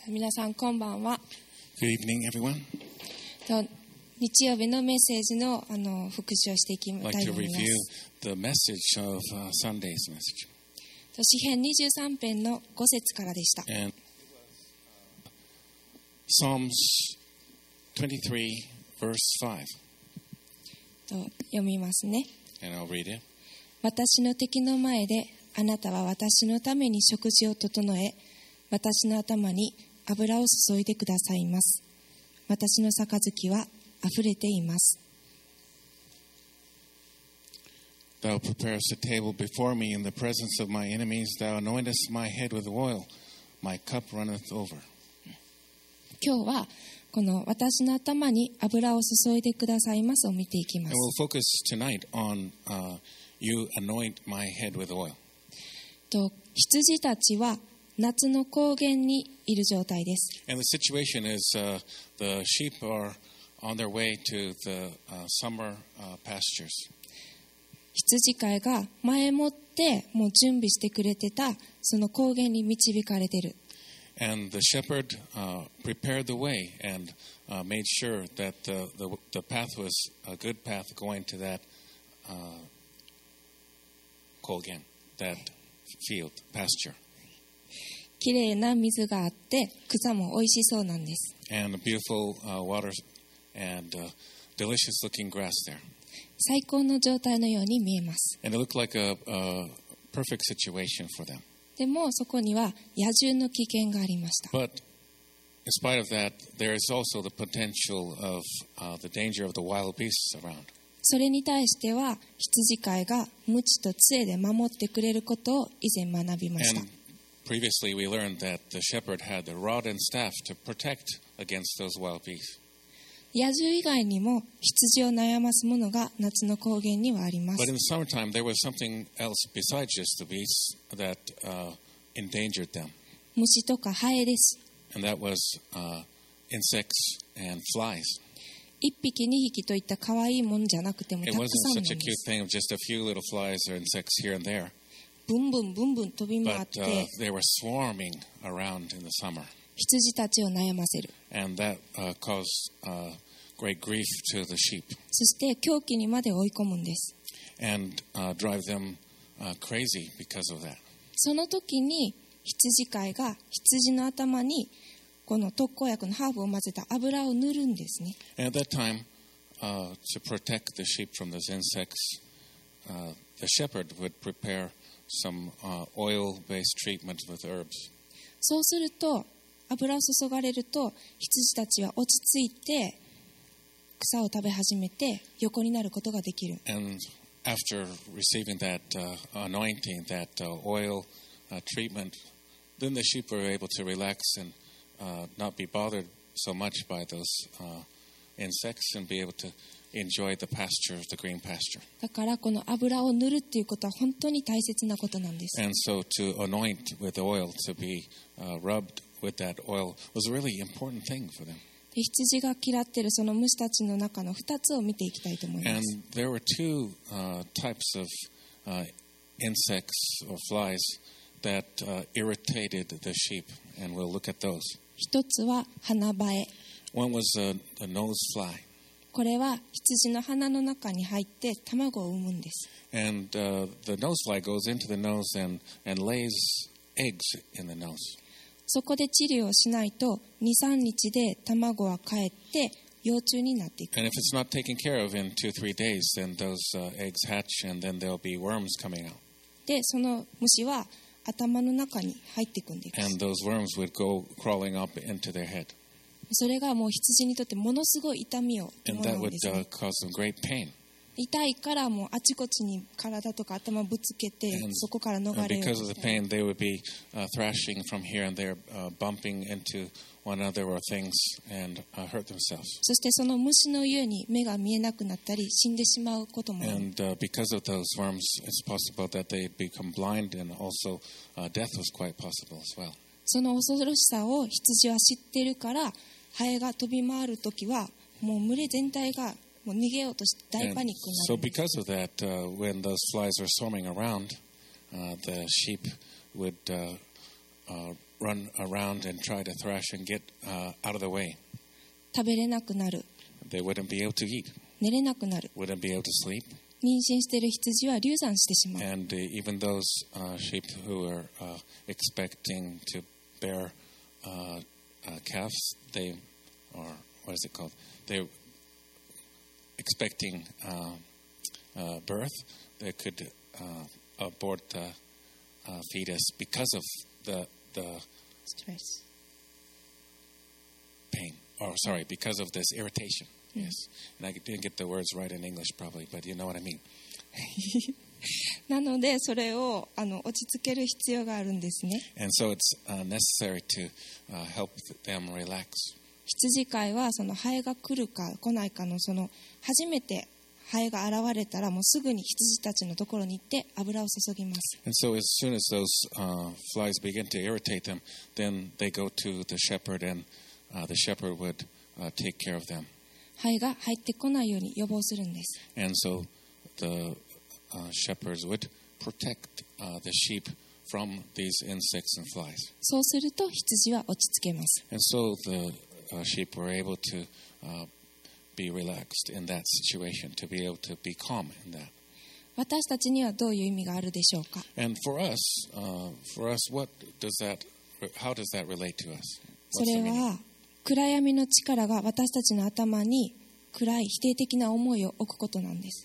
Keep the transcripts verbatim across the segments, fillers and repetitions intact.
皆さんこんばんは。 Good evening, everyone. と日曜日のメッセージのあの復習をしていきた I'd like いと to 思いま review す。 the message of uh, Sunday's message. と詩編にじゅうさん編のご節からでした。 And Psalms twenty-three, verse five. と読みますね。 And I'll read it. 私の敵の前であなたは私のために食事を整え、私の頭に油を注いでくださいます。私の杯はあふれています。 Thou preparest a table before me in the presence of my enemies. Thou anointest my head with oil. My cup runneth over. 今日はこの私の頭に油を注いでくださいますを見ていきま And す。 we'll focus tonight on uh, you anoint my head with oil. と羊たちは夏の高原にいる状態です。 And the situation is uh, the sheep are on their way to the uh, summer uh, pastures. 羊飼いが前もってもう準備してくれてたその高原に導かれている。 And the shepherd uh, prepared the way and uh, made sure that the, the, the path was a good path going to that uh, kolgen, that field, pasture. きれいな水があって草も美味しそうなんです。 And beautiful uh, waters and uh, delicious looking grass there. 最高の状態のように見えます。 And it looked like a, a perfect situation for them. でもそこには野獣の危険がありました。 But in spite of that, there is also the potential of uh, the danger of the wild beasts around. それに対しては羊飼いが鞭と杖で守ってくれることを以前学びました。 And previously we learned that the shepherd had the rod and staff to protect against those wild beasts. 野獣以外にも羊を悩ますものが夏の高原にはあります。 But in the summertime, there was something else besides just the beasts that uh, endangered them. 虫とかハエです。 And that was uh, insects and flies. 一匹二匹といった可愛いものじゃなくても It たく wasn't さん such な a んで cute す。 thing of just a few little flies or insects here and there. ブンブンブンブン飛び回っ But uh, て they were swarming around in the summer. 羊たちを悩ませる。 And that uh, caused uh, great grief to the sheep そして狂気にまで追い込むんです。 and uh, drive them uh, crazy because of that. その時に羊飼いが羊の頭にこの特効薬のハーブを混ぜた油を塗るんですね。 And at that time, uh, to protect the sheep from those insects, uh, the shepherd would prepare some uh, oil-based treatment with herbs. そうすると油を注がれると羊たちは落ち着いて草を食べ始めて横になることができる。 And after receiving that uh, anointing, that uh, oil uh, treatment, then the sheep were able to relax and uh, not be bothered so much by those uh, insects and be able to enjoy the pasture, the green pasture. だからこの油を塗るっていうことは本当に大切なことなんです。 And so to anoint with oil, to be uh, rubbed with that oil was a really important thing for them. で羊が嫌っているその虫たちの中のふたつを見ていきたいと思いま And す。 there were two uh, types of uh, insects or flies that uh, irritated the sheep, and we'll look at those. 一つは鼻バエ。 One was a, a nose fly, これは羊の鼻の中に入って卵を産むんです。 and uh, the nose fly goes into the nose and, and lays eggs in the nose. そこで治療をしないとに、さんにちで卵はかえって幼虫になっていく。 And if it's not taken care of in two, three days, then those uh, eggs hatch, and then there'll be worms coming out. で、その虫は頭の中に入っていくんです。 And those worms would go crawling up into their head. それがもう羊にとってものすごい痛みを And 伴 that うん would ですね。 uh, cause them great pain. 痛いからもうあちこちに体とか頭ぶつけて And, そこから逃 and れよう because と of し the たり pain, they would be uh, thrashing from here and there, uh, bumping into one another or things, and uh, hurt themselves. そしてその虫のゆえに目が見えなくなったり死んでしまうこともある。 And uh, because of those worms, it's possible that they'd become blind, and also uh, death was quite possible as well. その恐ろしさを羊は知っているからハエが飛び回るときはもう群れ全体がもう逃げようとして大 And パニックにな so るんです。 because of that, uh, when those flies were swarming around, uh, the sheep would uh, uh, run around and try to thrash and get uh, out of the way. 食べれなくなる。 They wouldn't be able to eat, 寝れなくなる。 wouldn't be able to sleep. 妊娠している羊は流産してしまう。 And uh, even those uh, sheep who are uh, expecting to bear uh, uh, calves, they, or what is it called? They're expecting uh, uh, birth. They could uh, abort the uh, fetus because of the the Stress. pain. Or sorry, because of this irritation. Yes, and I didn't get the words right in English probably, but you know what I mean. なのでそれをあの落ち着ける必要があるんですね。 And so it's uh, necessary to uh, help them relax. 羊飼いはそのハエが来るか来ないかのその初めてハエが現れたらもうすぐに羊たちのところに行って油を注ぎます。 And so as soon as those uh, flies begin to irritate them, then they go to the shepherd, and uh, the shepherd would uh, take care of them. ハエが入ってこないように予防するんです。 And so the uh, shepherds would protect uh, the sheep from these insects and flies. そうすると羊は落ち着けます。 And so the uh, sheep were able to uh, be relaxed in that situation, to be able to be calm in that. 私たちにはどういう意味があるでしょうか。 And for us, uh, for us, what does that? How does that relate to us? そ What's れ the meaning? は暗闇の力が私たちの頭に暗い否定的な思いを置くことなんです。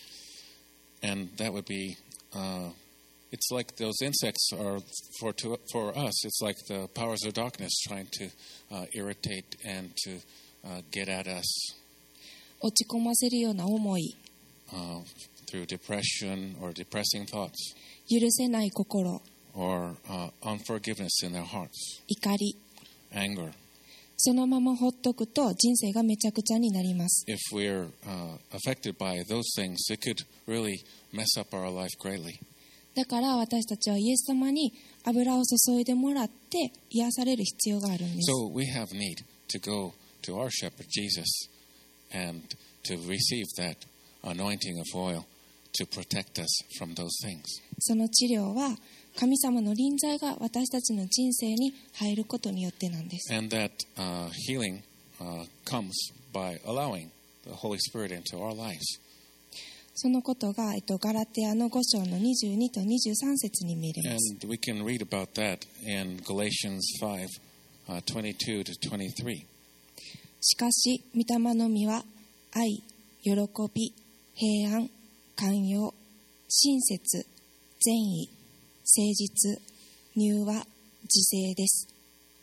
And that would be, uh, it's like those insects are for to, for us. It's like the powers of darkness trying to uh, irritate and to uh, get at us 落ち込ませるような思い、 uh, through depression or depressing thoughts 許せない心、 or uh, unforgiveness in their hearts, 怒り、 anger. そのままほっとくと人生がめちゃくちゃになります。 If we're uh, affected by those things, it could really mess up our life greatly. だから私たちはイエス様に油を注いでもらって癒される必要があるんです。 So we have need to go to our shepherd Jesus and to receive that anointing of oil to protect us from those things. その治療は神様の臨在が私たちの人生に入ることによってなんです。 And that uh, healing uh, comes by allowing the Holy Spirit into our lives. そのことが、えっと、ガラテアのご章のにじゅうにとにじゅうさん節に見れます。 And we can read about that in Galatians five, uh, twenty-two to twenty-three. しかし、御霊の実は愛、喜び、平安、寛容、親切、善意、誠実、柔和、自制です。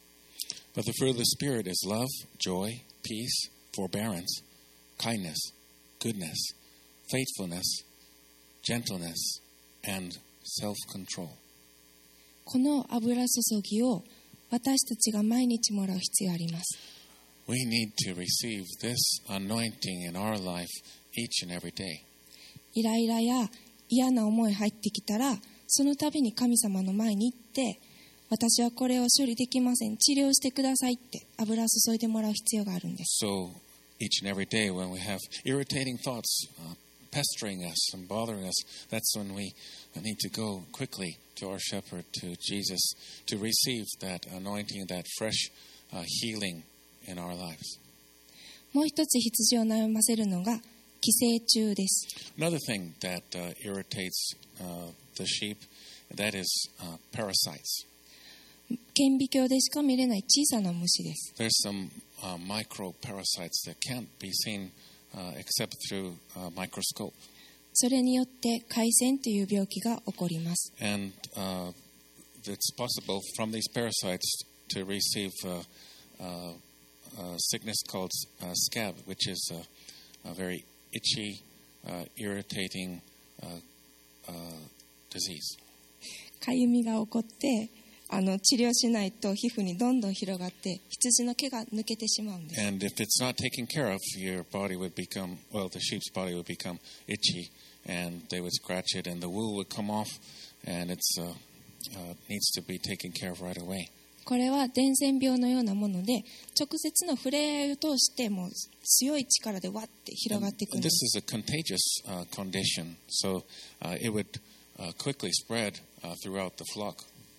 But the fruit of the Spirit is love, joy, peace, forbearance, kindness, goodness, faithfulness, gentleness, and self-control. この油注ぎを私たちが毎日もらう必要があります。 We need to receive this anointing in our life each and every day. イライラや嫌な思い入ってきたら、その度に神様の前に行って、私はこれを処理できません、治療してくださいって油を注いでもらう必要があるんです。 So each and every day when we have irritating thoughts uh, pestering us and bothering us, that's when we need to go quickly to our shepherd, to Jesus, to receive that anointing, that fresh uh, healing in our lives. もう一つ羊を悩ませるのが寄生虫です。 Another thing that uh, irritates uh, the sheep, that is uh, parasites. 顕微鏡でしか見れない小さな虫です。 There's some uh, micro parasites that can't be seen uh, except through a microscope. それによって海鮮という病気が起こります。 And uh, it's possible from these parasites to receive uh, uh, a sickness called uh, scab, which is a, a very itchy, uh, irritating uh, uh, disease. かゆみが起こってあの治療しないと皮膚にどんどん広がって羊の毛が抜けてしまうんです。 And if it's not taken care of, your body would become, well, the sheep's body would become itchy, and they would scratch it, and the wool would come off, and it's uh, uh, needs to be taken care of right away. これは伝染病のようなもので直接の触れ合いを通してもう強い力でわって広がっていくん And で this す。 is a contagious uh, condition, so uh, it would uh, quickly spread uh, throughout the flock.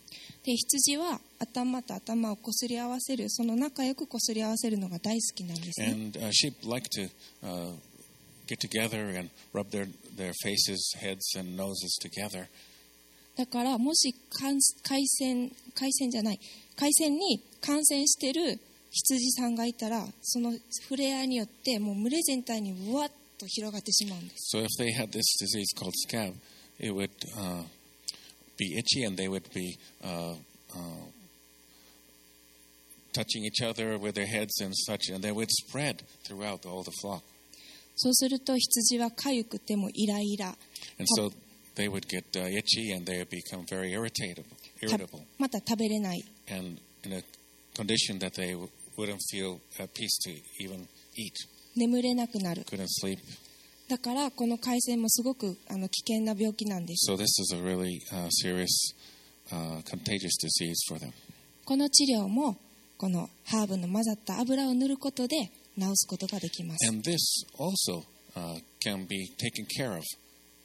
で、羊は頭と頭をこすり合わせる、その仲良くこすり合わせるのが大好きなんですね。 And uh, sheep like to uh, get together and rub their, their faces, heads, and noses together. だからもし感海鮮海鮮じゃない海鮮に感染している羊さんがいたら、その触れ合いによってもう群れ全体にうわっと広がってしまうんです。 So if they had this disease called scab, it would uh, be itchy, and they would be uh, uh, touching each other with their heads and such, and they would spread throughout all the flock. そうすると羊は痒くてもイライラ、 And so they would get uh, itchy, and they would become very irritable, た irritable, また食べれない、 and in a condition that they w- wouldn't feel at peace to even eat, 眠れなくなる。 couldn't sleep. だからこの海鮮もすごくあの危険な病気なんです。 So this is a really uh, serious, uh, contagious disease for them. この治療もこのハーブの混ざった油を塗ることで治すことができます。 And this also uh, can be taken care of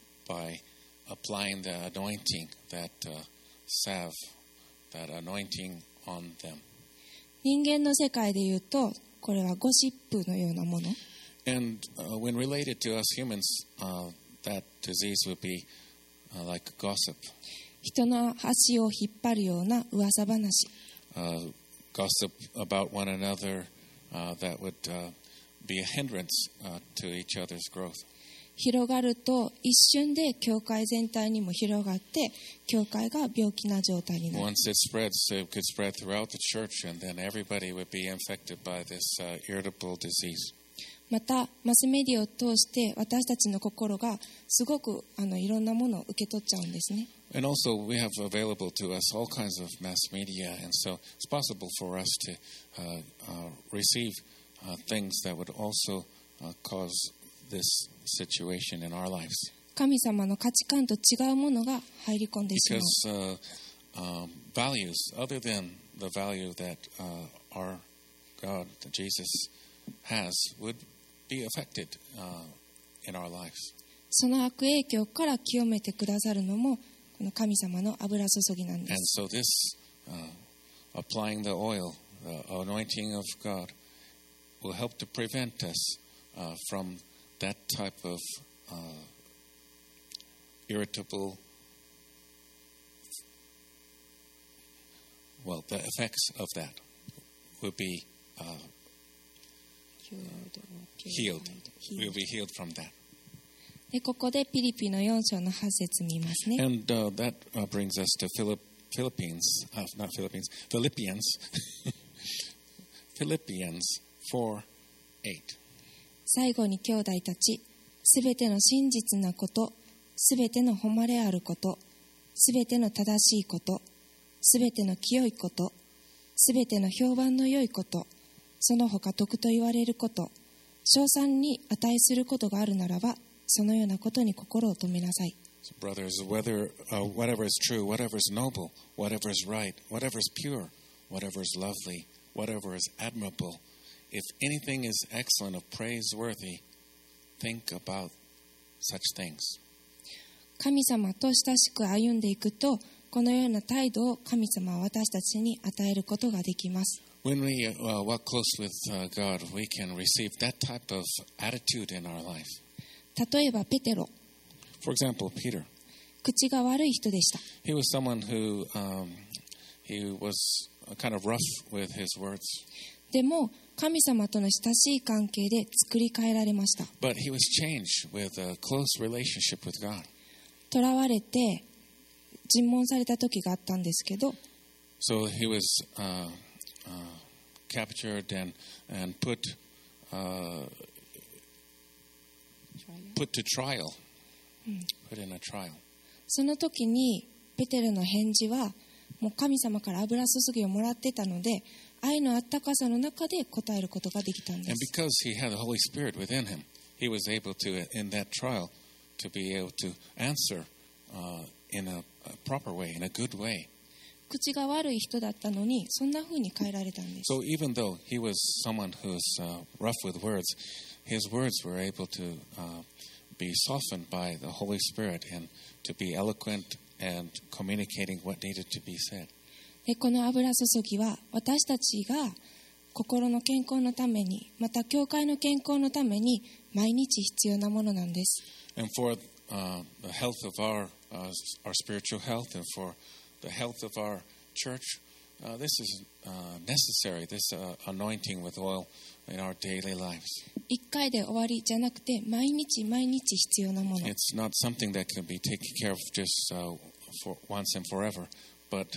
by applying the anointing, that uh, salve, that anointing on them. 人間の世界でいうとこれはゴシップのようなもの。 And uh, when related to us humans, uh, that disease would be uh, like gossip. 人の足を引っ張るような噂話。 Uh, gossip about one another uh, that would uh, be a hindrance uh, to each other's growth. 広がると一瞬で教会全体にも広がって教会が病気な状態になる。 Once it spreads, it could spread throughout the church, and then everybody would be infected by this uh, irritable disease. またマスメディアを通して私たちの心がすごくあのいろんなものを受け取っちゃうんですね。 And also, we have available to us all kinds of mass media, and so it's possible for us to uh, uh, receive uh, things that would also uh, cause this situation in our lives. 神様の価値観と違うものが入り込んでしまう。 Because uh, um, values, other than the value that uh, our God, Jesus, has, would be affected uh, in our lives. その悪影響から清めてくださるのもこの神様の油注ぎなんで And す。 so this, uh, applying the oil, the anointing of God, will help to prevent us uh, from that type of uh, irritable, well, the effects of that will be uh, healed. We'll be healed from that. でここでピリピのよん章のはち節見ますね。 And uh, that uh, brings us to Philipp, Philippines, uh, not Philippines, Philippians, Philippians four eight. 最後に兄弟たち、すべての真実なこと、すべての誉れあること、すべての正しいこと、すべての清いこと、すべての評判の良いこと、その他徳と言われること、称賛に値することがあるならば、そのようなことに心を留めなさい。 So brothers, whether uh, whatever is true, whatever is noble, whatever is right, whatever is pure, whatever is lovely, whatever is admirable, if anything is excellent or praiseworthy, think about such things. 神様と親しく歩んでいくと、このような態度を神様は私たちに与えることができます。 When we uh, walk close with uh, God, we can receive that type of attitude in our life. 例えばペテロ、 For example, Peter. 口が悪い人でした。 He was someone who um, he was kind of rough with his words, でも神様との親しい関係で作り変えられました。 but he was changed with a close relationship with God. 囚われて尋問された時があったんですけど、 So he was uh, uh, captured and and put uh, put to trial, put in a trial. その時にペテロの返事はもう神様から油注ぎをもらってたので、愛のあったかさの中で答えることができたんで And す。 because he had the Holy Spirit within him, he was able to, in that trial, to be able to answer uh, in a, a proper way, in a good way. 口が悪い人だったのにそんな風に変えられたんです。 So even though he was someone who was uh, rough with words, his words were able to uh, be softened by the Holy Spirit and to be eloquent and communicating what needed to be said. でこの油注ぎは私たちが心の健康のために、また教会の健康のために毎日必要なものなんです。 And for uh, the health of our, uh, our spiritual health and for the health of our church, uh, this is uh, necessary, this uh, anointing with oil in our daily lives. 一回で終わりじゃなくて毎日毎日必要なもの。 It's not something that can be taken care of just uh, for once and forever, but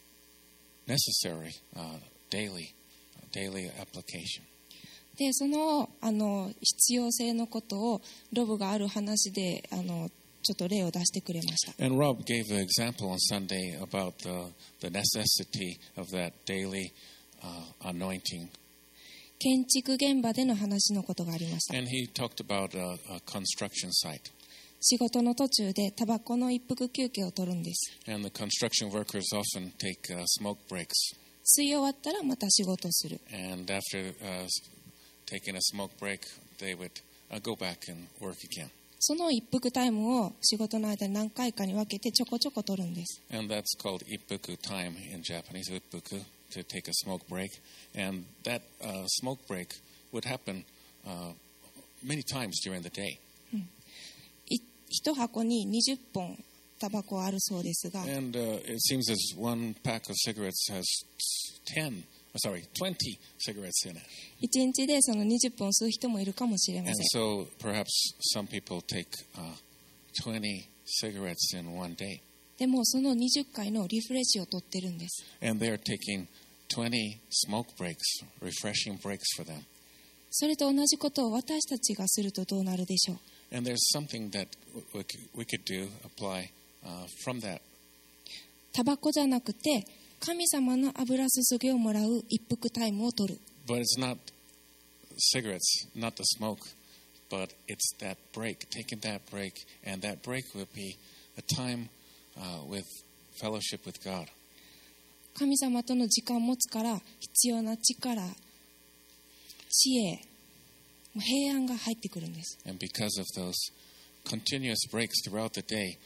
necessary uh, daily, daily application. でそのあの必要性のことをロブがある話であのちょっと例を出してくれました。 And Rob gave an example on Sunday about the, the necessity of that daily uh, anointing. 建築現場での話のことがありました。 And he talked about a, a construction site. 仕事の途中でタバコの一服休憩を取るんです。 And the construction workers often take uh, smoke breaks. 吸い終わったらまた仕事する。 And after uh, taking a smoke break, they would uh, go back and work again. その一服タイムを仕事の間に何回かに分けてちょこちょこ取るんです。 And that's called ippuku time in Japanese, ippuku, to take a smoke break. And that uh, smoke break would happen uh, many times during the day. い一箱ににじゅっぽんタバコあるそうですが、 And uh, it seems as one pack of cigarettes has ten, sorry, twenty cigarettes in it. 一日でそのにじゅっぽん吸う人もいるかもしれま And せん。 so perhaps some people take uh, twenty cigarettes in one day. でもそのにじゅっかいのリフレッシュを取ってるんです。 And they're taking twenty smoke breaks, refreshing breaks for them. それと同じことを私たちがするとどうなるでしょう。 And there's something that we could, we could do, apply uh, from that. タバコじゃなくて神様の油注ぎをもらう一服タイムを取る。 But it's not cigarettes, not the smoke, but it's that break, taking that break. And that break would be a time uh, with fellowship with God. 神様との時間を持つから必要な力、知恵、もう平安が入ってくるんです。 And because of those continuous breaks throughout the day,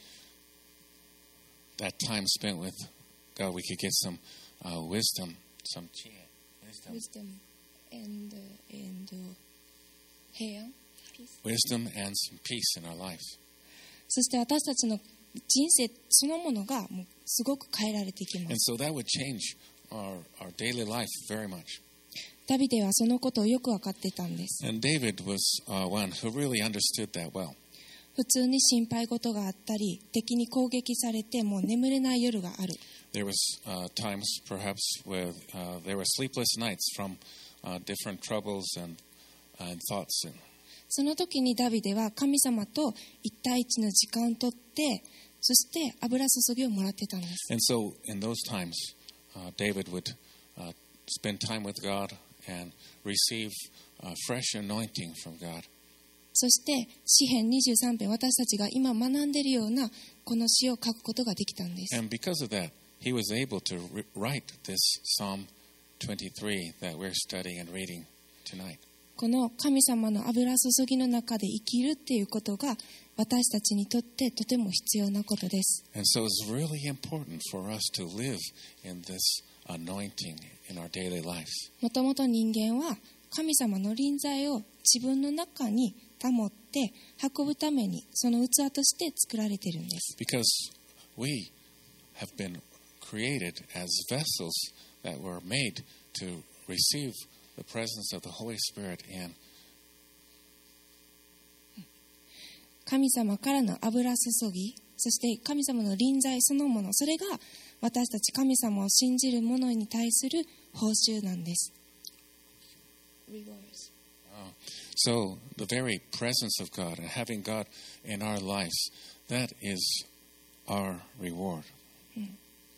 that time spent with God, we could get some uh, wisdom, some wisdom. Wisdom and, and 平安 wisdom and some peace in our life. そして私たちの人生そのものがもうすごく変えられていきま And す。 so that would change our, our daily life very much. ダビデはそのことをよく分かっていたんです。 And David was uh, one who really understood that well. 普通に心配事があったり、敵に攻撃されてもう眠れない夜がある。 There was uh, times perhaps where uh, there were sleepless nights from uh, different troubles and, and thoughts. And, その時にダビデは神様と一対一の時間をとって、そして油注ぎをもらってたんです。 and so in those times, uh, David would uh, spend time with God and receive uh, fresh anointing from God. そして詩編にじゅうさん編、私たちが今学んでいるようなこの詩を書くことができたんです。 And because of that, he was able to re- write this Psalm twenty-three that we're studying and reading tonight. この神様の油注ぎの中で生きるっていうことが私たちにとってとても必要なことです。 And so it's really important for us to live in this anointing in our daily lives. もともと人間は神様の臨在を自分の中に保って運ぶためにその器として作られているんです。 Because we have been created as vessels that were made to receive the presence of the Holy Spirit in. 神様からの油注ぎ、そして神様の臨在そのもの、それが私たち神様を信じる者に対する報酬なんです。 So the very presence of God and having God in our lives, that is our reward. うん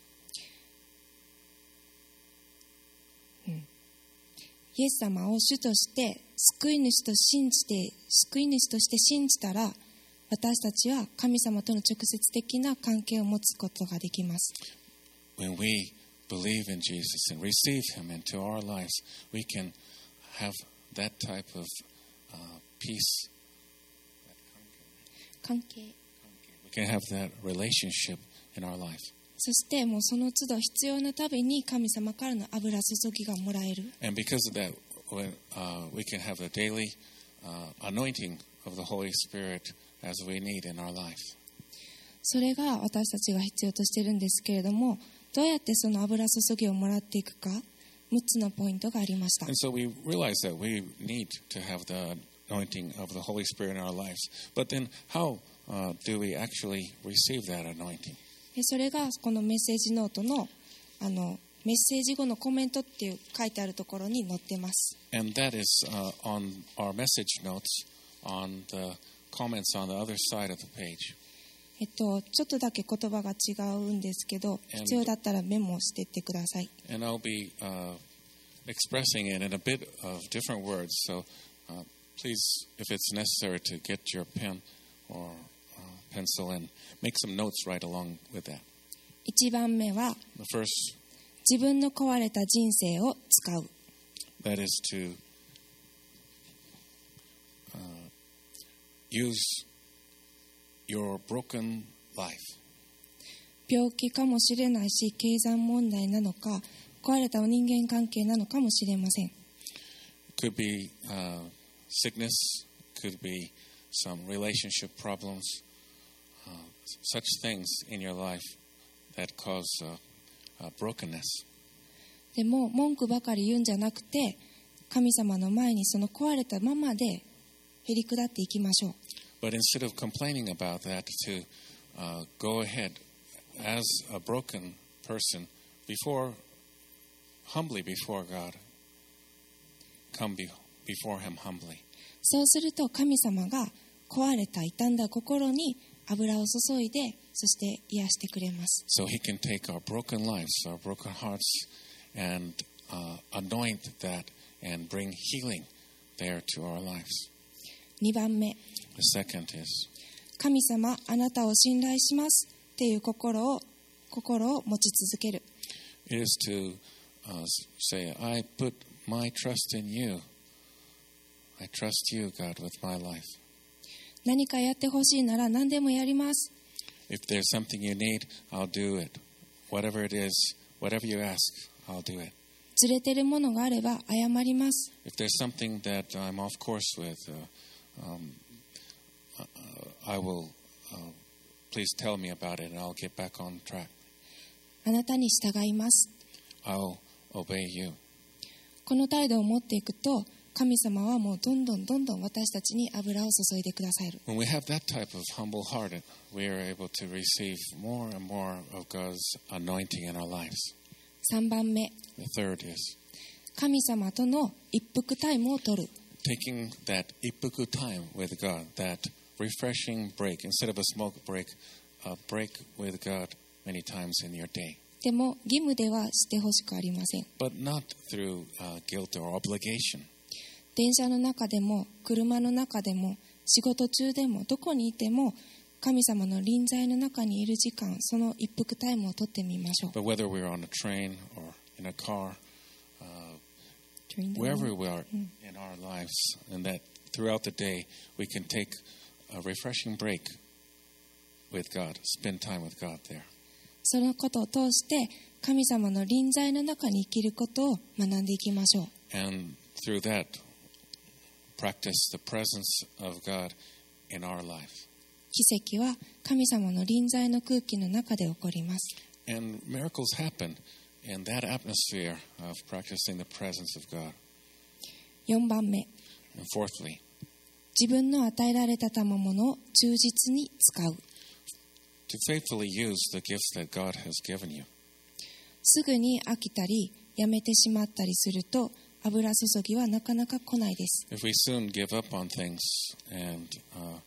うん、イエス様を主として救い主と信じて救い主として信じたら、私たちは神様との直接的な関係を持つことができます。 When we believe in Jesus and receive Him into our lives, we can have that type of uh, peace. 関係 We can have that relationship in our life. そしてもうその都度必要なたびに神様からの油注ぎがもらえる。 And because of that, when, uh, we can have a daily uh, anointing of the Holy Spirit as we need in our life. それが私たちが必要としているんですけれども、どうやってその油注ぎをもらっていくか、むっつのポイントがありました。 And so we realize that we need to have the anointing of the Holy Spirit in our lives. But then how uh, do we actually receive that anointing? それがこのメッセージノートのあのメッセージ後のコメントっていう書いてあるところに載ってます。 And that is uh, on our message notes on the comments on the other side of the page. えっと、ちょっとだけ言葉が違うんですけど、必要だったらメモしていってください。 And I'll be uh, expressing it in a bit of different words. So uh, please, if it's necessary, to get your pen or uh, pencil and make some notes right along with that. いちばんめは、 The first, 自分の壊れた人生を使う。 that is to uh, use your broken life. 病気かもしれないし、経済問題なのか、壊れた人間関係なのかもしれません。 Could be uh, sickness, could be some relationship problems, uh, such things in your life that cause uh, uh, brokenness. でも文句ばかり言うんじゃなくて、神様の前にその壊れたままでへり下っていきましょう。 But instead of complaining about that, to uh, go ahead as a broken person before, humbly before God, come be, before Him humbly. そうすると神様が壊れた傷んだ心に油を注いで、そして癒してくれます。 So He can take our broken lives, our broken hearts, and uh, anoint that and bring healing there to our lives. にばんめ、 The second is, 神様あなたを信頼しますっていう心を心を持ち続ける。 it is to uh, say, I put my trust in you. I trust you, God, with my life. 何かやってほしいなら何でもやります。 If there's something you need, I'll do it. Whatever it is, whatever you ask, I'll do it. ずれてるものがあれば謝ります。 If there's something that I'm off course with, uh, um, uh, I will, uh, please tell me about it and I'll get back on track. あなたに従います。 I'll obey you. この態度を持っていくと、神様はもうどんどんどんどん私たちに油を注いでくださる。 When we have that type of humble heart, we are able to receive more and more of God's anointing in our lives. さんばんめ、 The third is 神様との一服タイムを取る。 taking that ippuku time with God, that refreshing break, instead of a smoke break, a break with God many times in your day. でも義務ではしてほしくありません。 But not through uh, guilt or obligation. 電車の中でも車の中でも仕事中でもどこにいても神様の臨在の中にいる時間、その一服タイムを取ってみましょう。 But whether we're on a train or in a car, uh, wherever we are in our lives, and that throughout the day we can take a refreshing break with God, spend time with God there. そのことを通して神様の臨在の中に生きることを学んでいきましょう。 And through that, practice the presence of God in our life. 奇跡は神様の臨在の空気の中で起こります。 And miracles happen in that atmosphere of practicing the presence of God. よんばんめ、 And fourthly, 自分の与えられた賜物を忠実に使う。 to faithfully use the gifts that God has given you. すぐに飽きたりやめてしまったりすると油注ぎはなかなか来ないです。 If we soon give up on things and uh,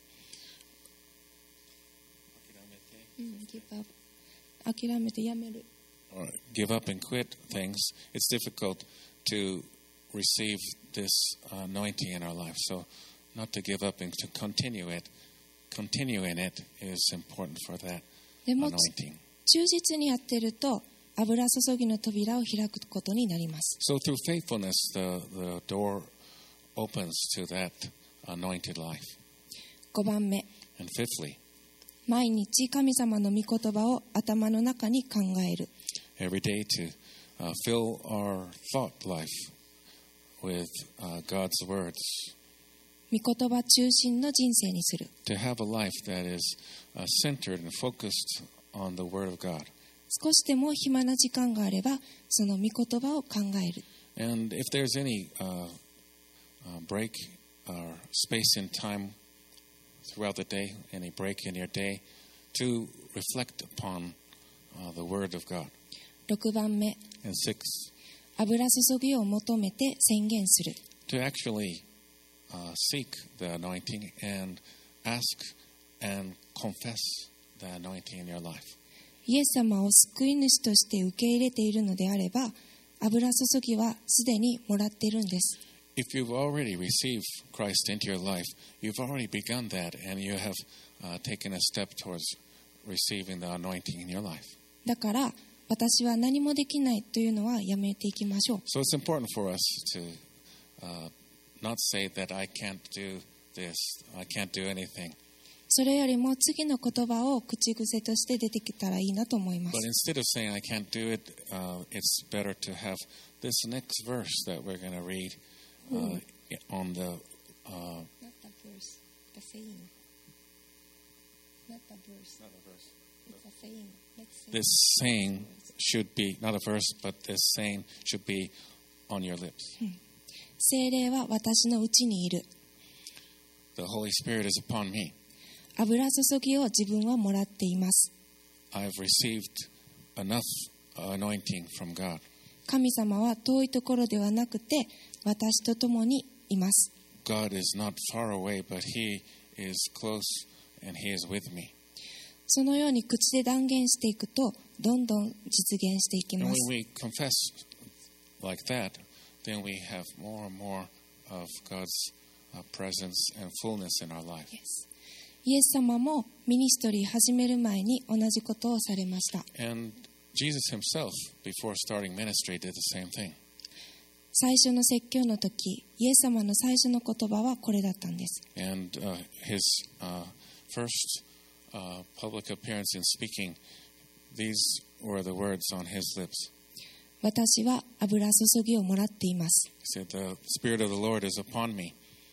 うん、give up 諦めてやめる。 or give up and quit things, it's difficult to receive this anointing in our life. So not to give up and to continue it, continue in it is important for that でも anointing. 忠実にやってると油注ぎの扉を開くことになります。 So through faithfulness, the, the door opens to that anointed life. ごばんめ、 And fifthly, 毎日神様の御言葉を頭の中に考える。 Every day to uh, fill our thought life with uh, God's words. 御言葉中心の人生にする。 To have a life that is uh, centered and focused on the Word of God. 少しでも暇な時間があれば、その御言葉を考える。 And if there's any uh, uh, break or space in time throughout the day, any break in your day, to reflect upon uh, the Word of God. ろくばんめ、 And six, 油注ぎを求めて宣言する。 to actually uh, seek the anointing and ask and confess the anointing in your life. イエス様を救い主として受け入れているのであれば、油注ぎはすでにもらっているんです。 If you've already received Christ into your life, you've already begun that and you have uh, taken a step towards receiving the anointing in your life. だから私は何もできないというのはやめていきましょう。 So it's important for us to uh, not say that I can't do this, I can't do anything. それよりも次の言葉を口癖として出てきたらいいなと思いま But す。 instead of saying I can't do it, uh, it's better to have this next verse that we're going to read uh, on the uh, Not the verse, the saying. Not the verse. It's a saying. Let's say. this saying should be not a verse, but this saying should be on your lips. 聖霊は私のうちにいる。 The Holy Spirit is upon me. 油注ぎを自分はもらっています。 I've received enough anointing from God. 神様は遠いところではなくて私と共にいます。 God is not far away, but He is close and He is with me. そのように口で断言していくとどんどん実現していき And ま when す。 we confess like that, then we have more and more of God's uh, presence and fullness in our life. Yes. イエス様もミニストリー始める前に同じことをされました。 And Jesus Himself, before starting ministry, did the same thing. 最初の説教の時、イエス様の最初の言葉はこれだったんです。 And uh, His uh, first uh, public appearance in speaking, these were the words on His lips. 私は油注ぎをもらっています。 He said, "The Spirit of the Lord is upon me."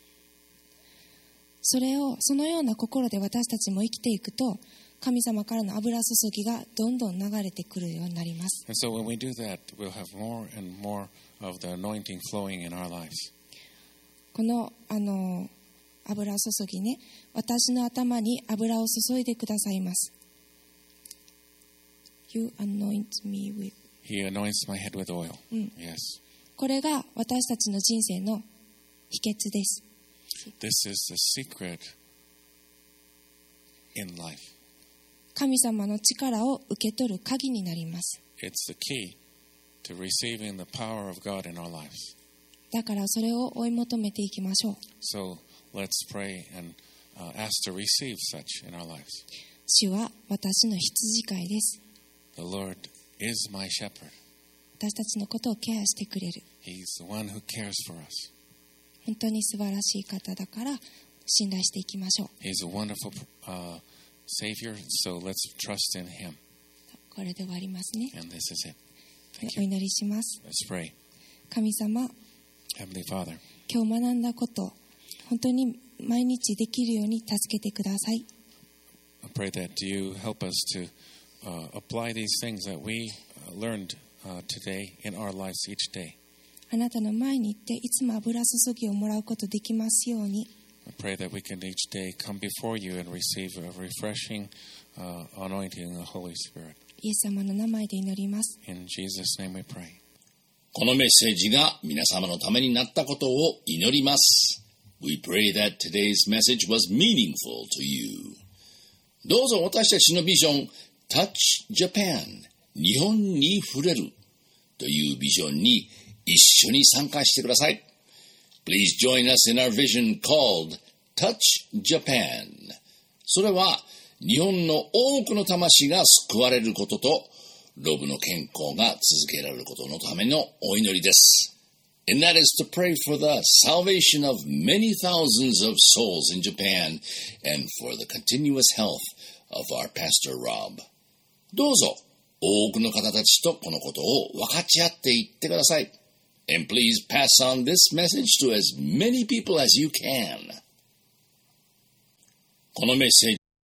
それをそのような心で私たちも生きていくと、神様からの油注ぎがどんどん流れてくるようになります。 And so when we do that, we'll have more and more of the anointing flowing in our lives. このあの油注ぎね、私の頭に油を注いでくださいます。You anoint me with. He anoints my head with oil. うん、 Yes. これが私たちの人生の秘訣です。 This is the secret in life. 神様の力を受け取る鍵になります。 It's the key to receiving the power of God in our lives. だからそれを追い求めていきましょう。 So let's pray and uh, ask to receive such in our lives. 主は私の羊飼いです。 The Lord is my shepherd. 私たちのことをケアしてくれる。 He's the one who cares for us. 本当に素晴らしい方だから信頼していきましょう。 He's a wonderful uh, Savior, so let's trust in Him. これで終わりますね。 And this is it. お Thank you. 祈りします。 Let's pray. 神様、 Heavenly Father, 今日学んだこと本当に毎日できるように助けてください。 I pray that you help us to uh, apply these things that we uh, learned uh, today in our lives each day. あなたの前に行っていつも油注ぎをもらうことできますように。 I pray that we can each day come before you and receive a refreshing uh, anointing of the Holy Spirit. イエス様の名前で祈ります。 In Jesus' name we pray. このメッセージが皆様のためになったことを祈ります。We pray that today's message was meaningful to you. どうぞ私たちのビジョン Touch Japan 日本に触れるというビジョンに一緒に参加してください。Please join us in our vision called Touch Japan. それは日本の多くの魂が救われることとロブの健康が続けられることのためのお祈りです。And that is to pray for the salvation of many thousands of souls in Japan and for the continuous health of our Pastor Rob. どうぞ多くの方たちとこのことを分かち合っていってください。And please pass on this message to as many people as you can. このメッセー